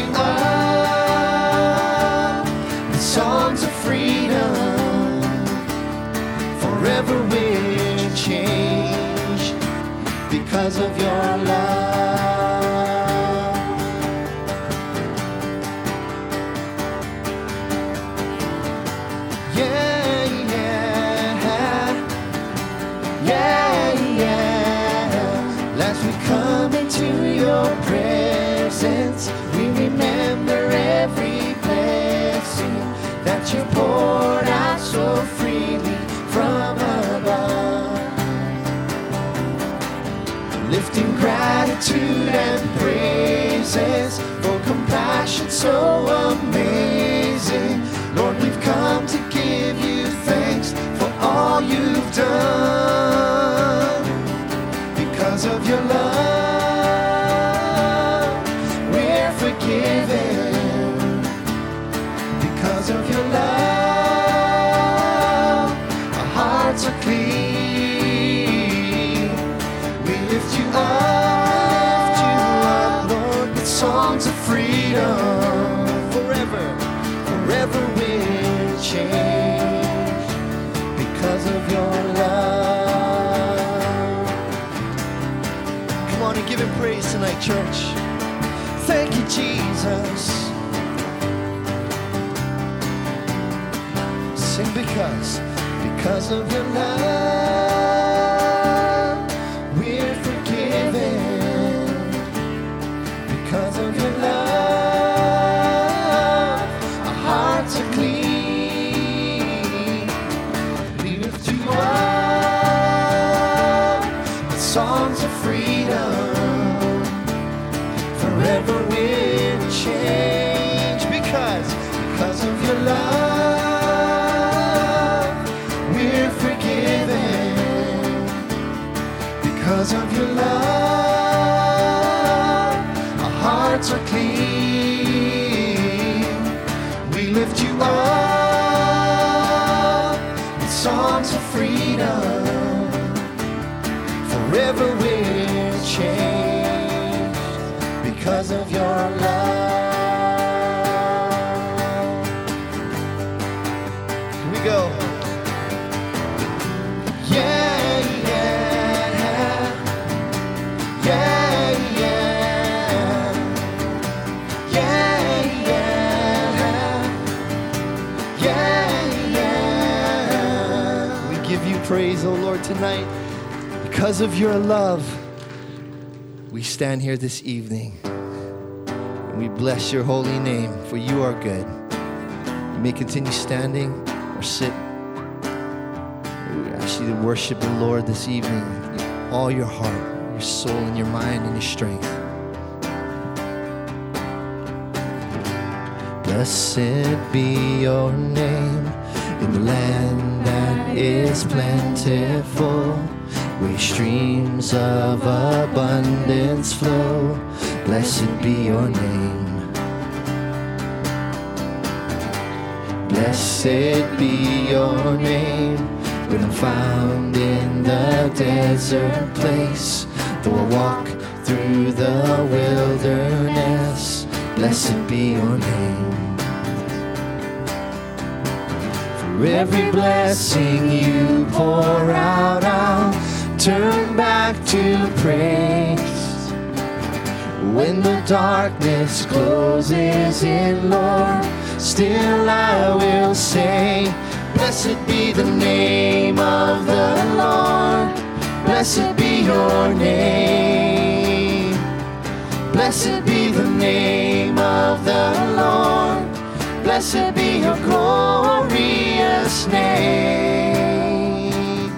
up with songs of freedom. Forever we're changed because of your love. Yeah, yeah, yeah, yeah. As we come into your presence, we remember every blessing that you poured out so freely from above. Lifting gratitude and praises for compassion so amazing. Lord, we've come to give you thanks for all you've done. Because of your love, we're forgiven. Because of your love, our hearts are clean. We lift you up, Lord, with songs of freedom. Forever, forever we're changed because of your love. Come on and give him praise tonight, church. Thank you, Jesus. Sing because of your love, we're forgiven. Because of your love, our hearts are clean. We lift you up with songs of freedom. Forever we're changed because of your love, we're forgiven. Because of your love, our hearts are clean. We lift you up with songs of freedom. Forever we're changed because of your love. Here we go. Yeah, yeah, yeah, yeah, yeah, yeah, yeah. We give you praise, oh Lord, tonight. Because of your love, we stand here this evening and we bless your holy name, for you are good. You may continue standing or sit. We ask you to worship the Lord this evening with all your heart, your soul, and your mind, and your strength. Blessed be your name in the land that is plentiful, where streams of abundance flow. Blessed be your name. Blessed be your name when I'm found in the desert place. Though I walk through the wilderness, blessed be your name. For every blessing you pour out, I'll turn back to praise. When the darkness closes in, Lord, still I will say, blessed be the name of the Lord. Blessed be your name. Blessed be the name of the Lord. Blessed be your glorious name.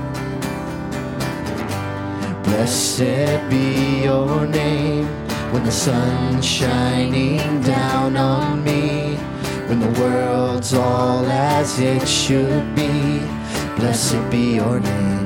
Blessed be your name when the sun's shining down on me, when the world's all as it should be. Blessed be your name.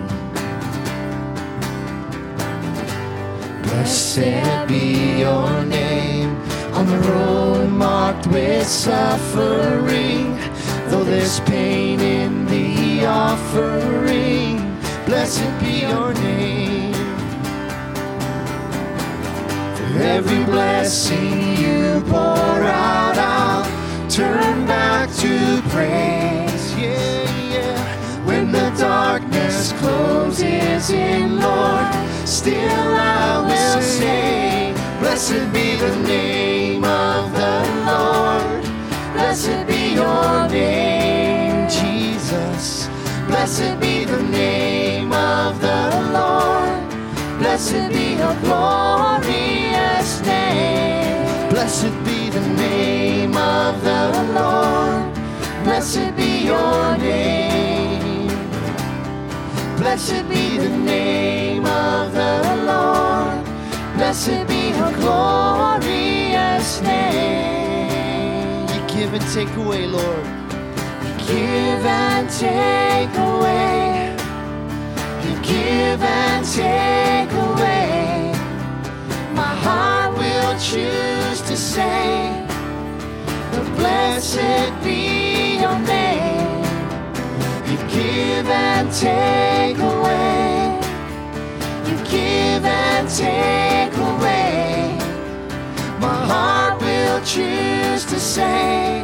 Blessed be your name on the road marked with suffering, though there's pain in the offering. Blessed be your name. For every blessing you you pour out, I'll turn back to praise. Yeah, yeah. When the darkness closes in, Lord, still I will say, blessed be the name of the Lord. Blessed be your name, Jesus. Blessed be the name of the Lord. Blessed be your glorious name. Blessed be the name of the Lord. Blessed be your name. Blessed be the name of the Lord. Blessed be your glorious name. You give and take away, Lord. You give and take away. You give and take away. My heart will choose to say, blessed be your name. You give and take away. You give and take away. My heart will choose to say,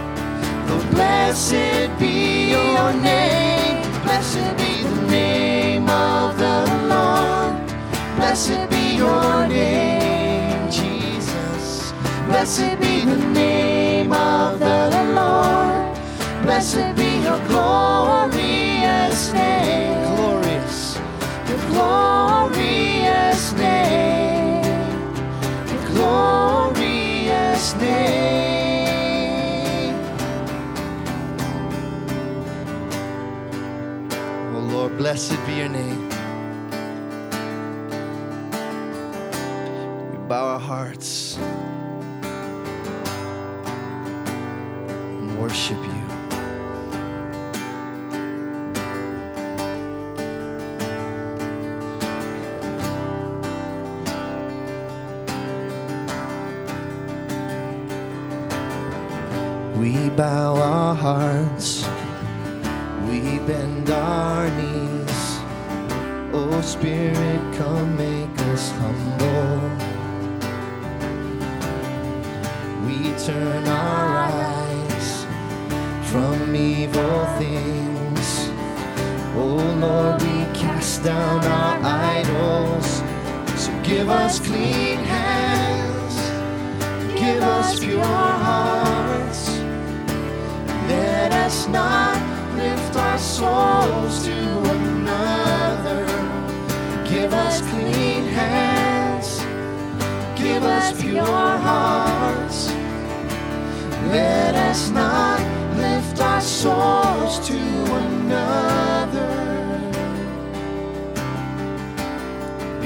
blessed be your name. Blessed be the name of the Lord. Blessed be your name, Jesus. Blessed be the name of the Lord. Blessed be your glorious name. Glorious. Your glorious name. Your glorious name. Oh Lord, blessed be your name. We bow our hearts and worship you. We bow our hearts, we bend our knees. Oh Spirit, come make us humble. We turn our eyes from evil things. Oh Lord, we cast down our idols. So give us clean hands, give us pure hearts. Let us not lift our souls to another. Give us clean hands, give us pure hearts. Let us not lift our souls to another. We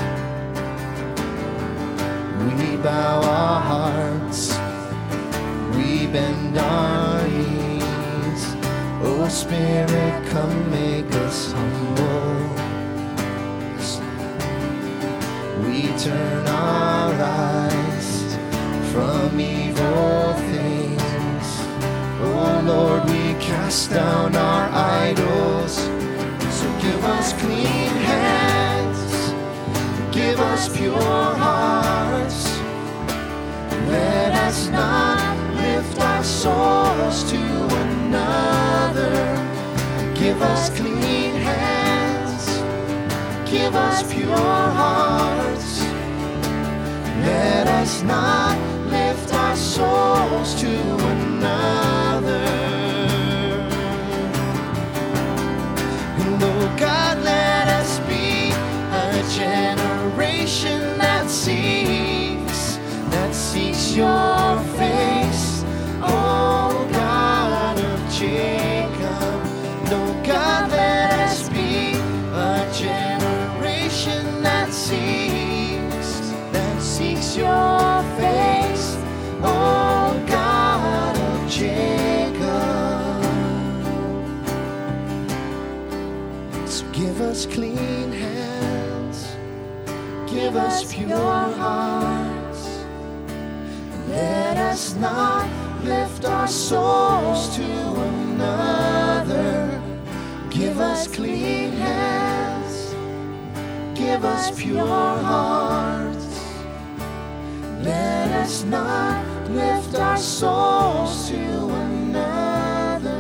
bow our hearts, we bend our knees. Oh Spirit, come make us humble. We turn our eyes from evil things. Oh Lord, we cast down our idols. So give us clean hands, give us pure hearts. Let us not lift our souls to another. Give us clean hands, give us pure hearts. Let us not lift our souls to another. And oh God, let us be a generation that seeks your face. Oh God of Jacob, no God, let us be a generation that seeks your face. Oh God of Jacob. So give us clean hands, give us pure hearts. Let us not lift our souls to another. Give us clean hands, give us pure hearts. Let us not lift our souls to another.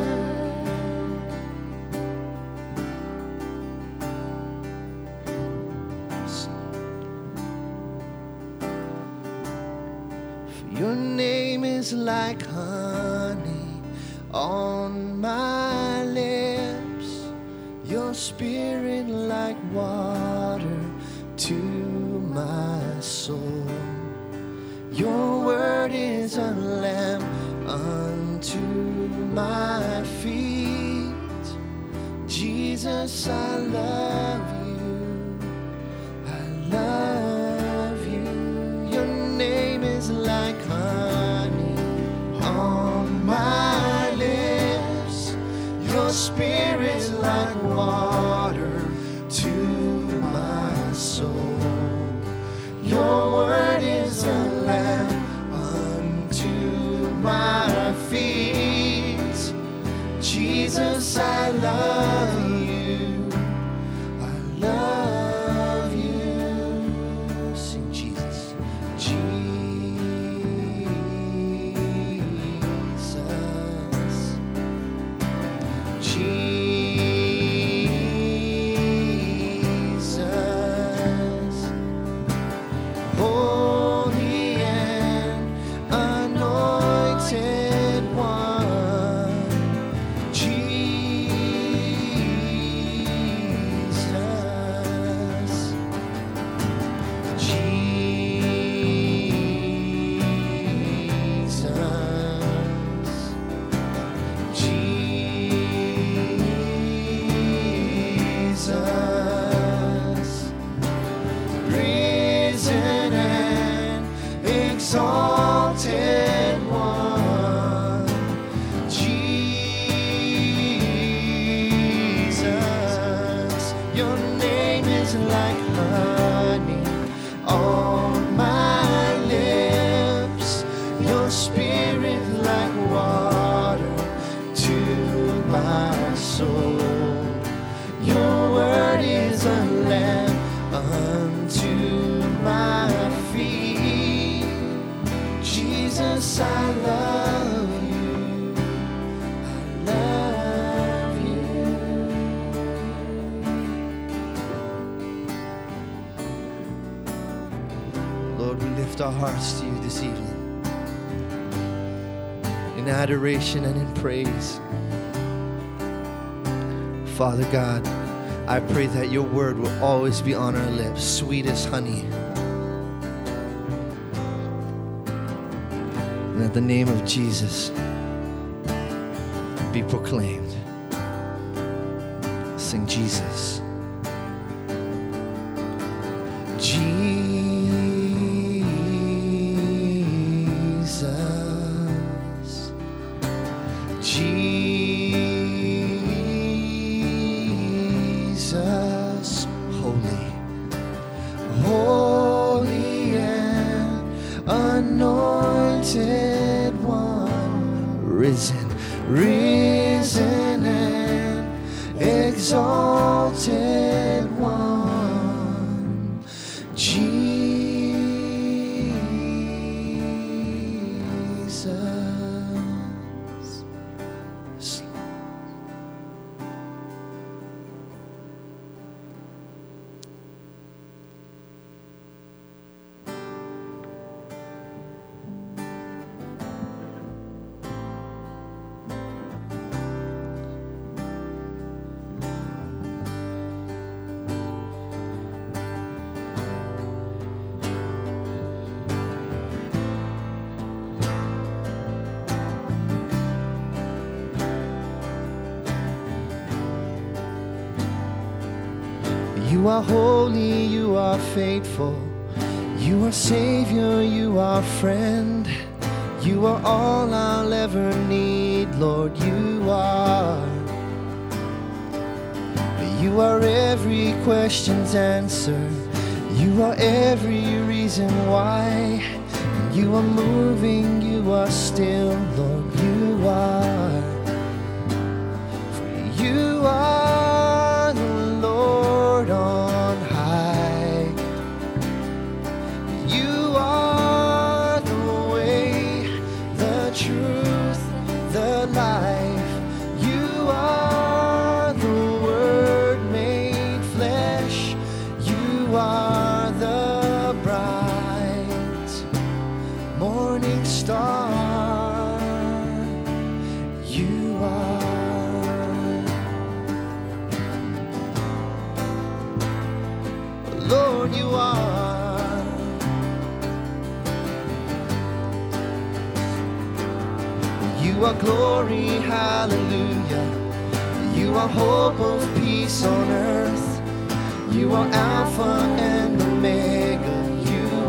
For your name is like honey on my lips, your spirit like water to my soul. Your word is a lamp unto my feet. Jesus, I love you. I love you. Your name is like honey on my lips. Your spirit like water to my soul. Your word is a lamp unto my feet. Jesus, I love you. I love you. Sing Jesus. Jesus. Jesus. Holy and anointed one, Jesus, Jesus, Jesus, risen and exalted one, Jesus. Your name is like honey on my lips, your spirit like water to my soul. Your word is a lamp unto my feet. Jesus, I love you. I love you. Lord, we lift our hearts to you this evening in adoration and in praise. Father God, I pray that your word will always be on our lips, sweet as honey. And that the name of Jesus be proclaimed. Sing Jesus. Jesus. Jesus. Holy. Holy and anointed one, risen, risen and exalted one, Jesus. You are holy, you are faithful, you are Savior, you are friend, you are all I'll ever need, Lord, you are. You are every question's answer, you are every reason why, and you are moving, you are still, Lord, you are. For you are the Lord on high. You are truth, the life. You are the Word made flesh. You are the bright morning star. You are, Lord, you are. You are glory, hallelujah. You are hope of peace on earth. You are Alpha and Omega. You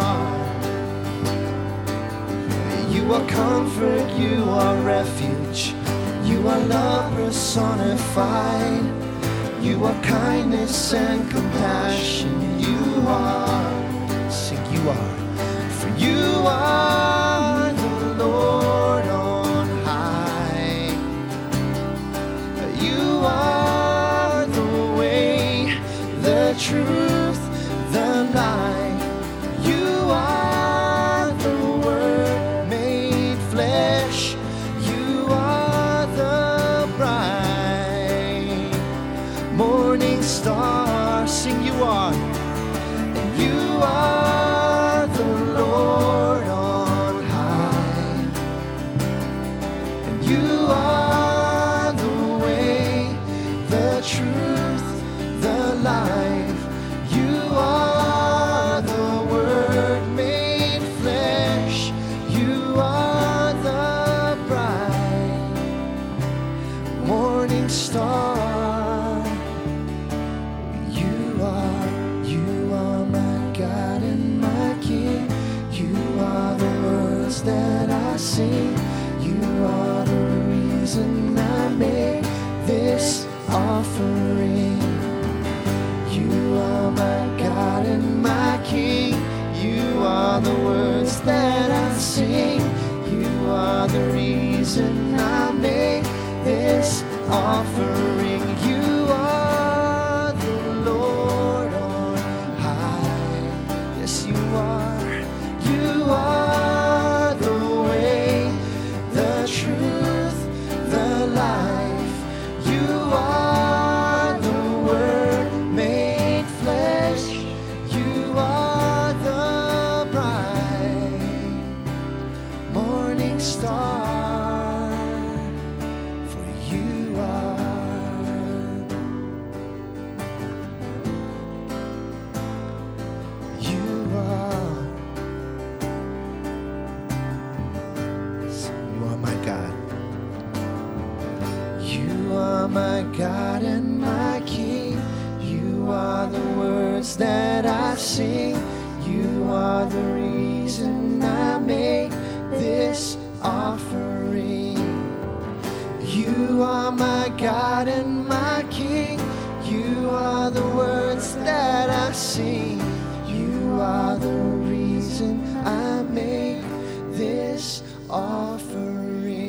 are comfort, you are refuge. You are love personified. You are kindness and compassion. You are, sing, you are. For you are the Lord on high. You are the way, the truth, the life. You are the Word made flesh. You are the bright morning star. Sing, you are. And you are the Lord on high. And you are the way, the truth, the life. You are the Word made flesh. You are the bright morning star. You are my God and my King. You are the words that I sing. You are the reason I make this offering. You are my God and my King. You are the words that I sing. You are the reason I make this offering. You are the Lord on high. Yes, you are. You are the way, the truth, the life. You are the Word made flesh. You are the bright morning star. For you are. You are. You are my God. You are my God and my King. You are the words that I sing. You are the reason I make this offering. You are my God and my King. You are the words that I sing. You are the reason I make this offering.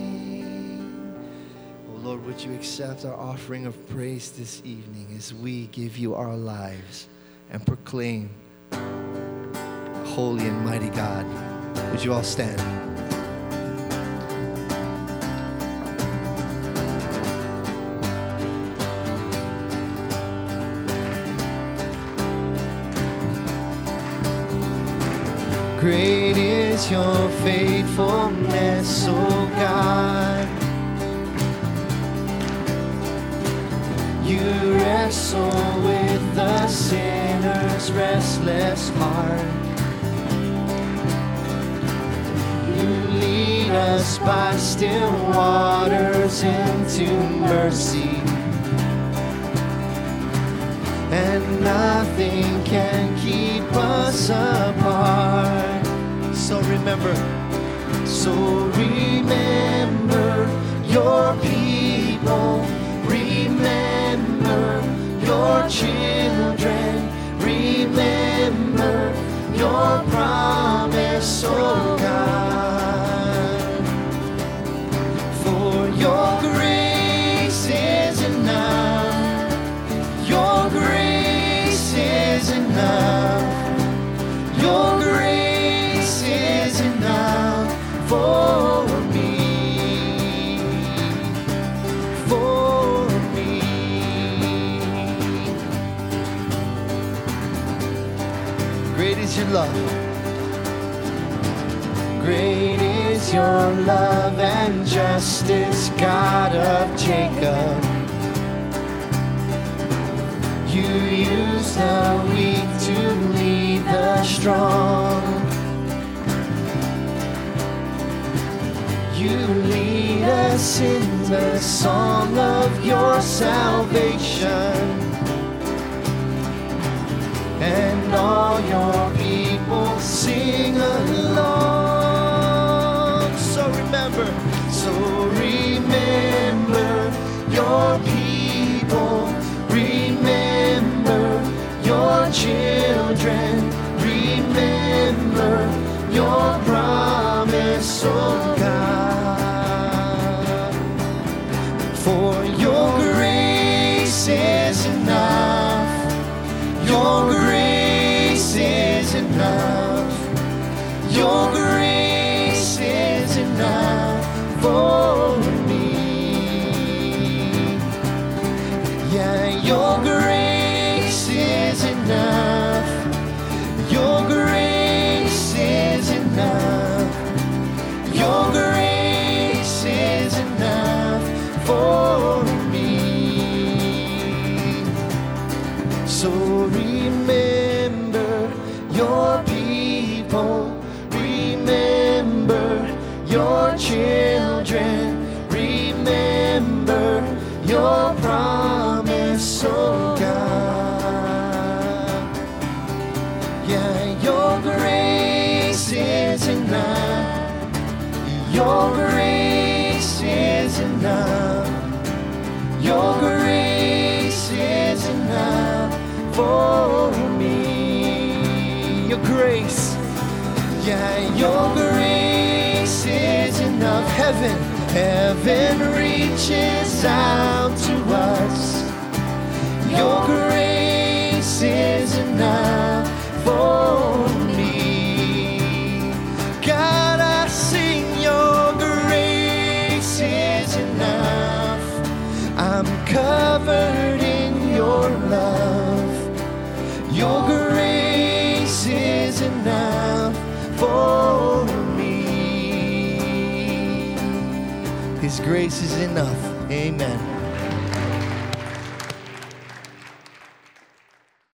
Oh Lord, would you accept our offering of praise this evening as we give you our lives and proclaim holy and mighty God. Would you all stand? Great is your faithfulness, O God. You wrestle with the sinner's restless heart. You lead us by still waters into mercy, and nothing can keep us apart. So remember your people, remember your children, remember your promise, oh God. For your grace is enough, your grace is enough, your grace is enough for love. Great is your love and justice, God of Jacob. You use the weak to lead the strong. You lead us in the song of your salvation. And all your people sing along. So remember your people. Remember your children. Remember your promise, oh God. For your grace is enough. Your grace is enough. Your grace is enough for me. Yeah, your grace is enough. Your grace is enough. Your grace is enough for me. So remember your people. Remember your children. Remember your promise, oh God. Yeah, your grace is enough. Your grace is enough. Your grace is enough for me. Your grace, yeah, your grace is enough. Heaven reaches out to us. Your grace is enough for me. God, I sing your grace is enough. I'm covered in your love. Your grace is enough for me. His grace is enough. Amen.